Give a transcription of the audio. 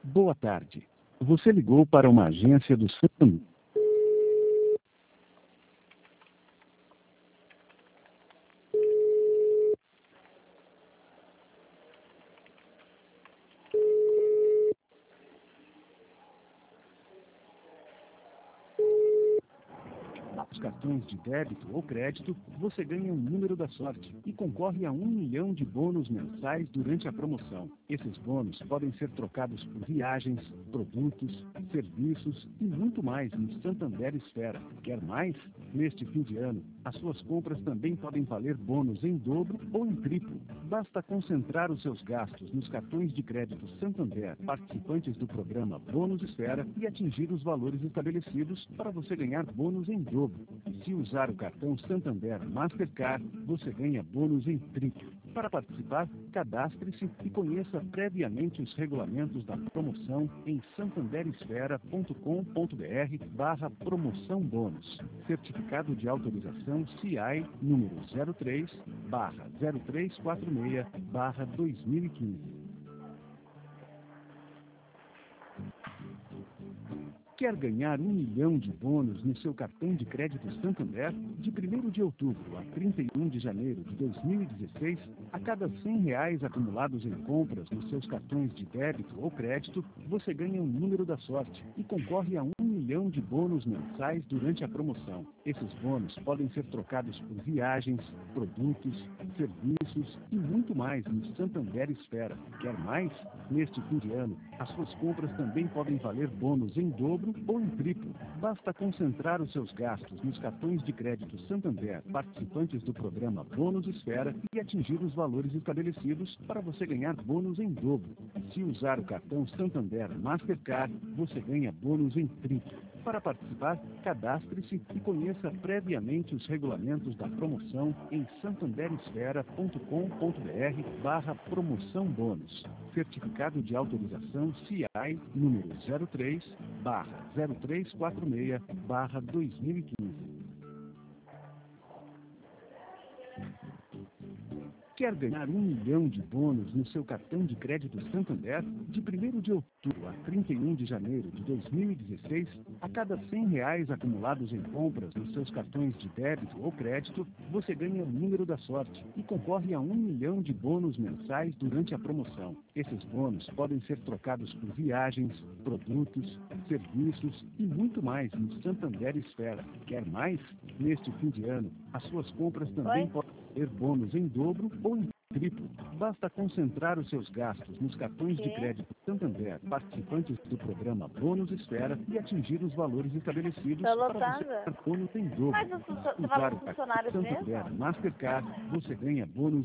Boa tarde. Você ligou para uma agência do Santander. Os cartões de débito ou crédito, você ganha um número da sorte e concorre a 1 milhão de bônus mensais durante a promoção. Esses bônus podem ser trocados por viagens, produtos, serviços e muito mais no Santander Esfera. Quer mais? Neste fim de ano, as suas compras também podem valer bônus em dobro ou em triplo. Basta concentrar os seus gastos nos cartões de crédito Santander, participantes do programa Bônus Esfera, e atingir os valores estabelecidos para você ganhar bônus em dobro. Se usar o cartão Santander Mastercard, você ganha bônus em triplo. Para participar, cadastre-se e conheça previamente os regulamentos da promoção em santanderesfera.com.br/promoção bônus. Certificado de autorização CI número 03/0346/2015. Quer ganhar 1 milhão de bônus no seu cartão de crédito Santander? De 1º de outubro a 31 de janeiro de 2016, a cada R$ 100 acumulados em compras nos seus cartões de débito ou crédito, você ganha um número da sorte e concorre a 1 milhão de bônus mensais durante a promoção. Esses bônus podem ser trocados por viagens, produtos, serviços e muito mais no Santander Esfera. Quer mais? Neste fim de ano, as suas compras também podem valer bônus em dobro ou em triplo. Basta concentrar os seus gastos nos cartões de crédito Santander, participantes do programa Bônus Esfera, e atingir os valores estabelecidos para você ganhar bônus em dobro. Se usar o cartão Santander Mastercard, você ganha bônus em triplo. Para participar, cadastre-se e conheça previamente os regulamentos da promoção em santanderesfera.com.br/promoção bônus. Certificado de autorização CI número 03/0346/2015. Quer ganhar 1 milhão de bônus no seu cartão de crédito Santander? De 1º de outubro a 31 de janeiro de 2016, a cada R$ 100 acumulados em compras nos seus cartões de débito ou crédito, você ganha o número da sorte e concorre a 1 milhão de bônus mensais durante a promoção. Esses bônus podem ser trocados por viagens, produtos, serviços e muito mais no Santander Esfera. Quer mais? Neste fim de ano, as suas compras também podem ter bônus em dobro ou em triplo. Basta concentrar os seus gastos nos cartões de crédito Santander, participantes do programa Bônus Esfera, e atingir os valores estabelecidos para você ganhar bônus em dobro. Mas você fala com funcionários mesmo? Santander Mastercard, você ganha bônus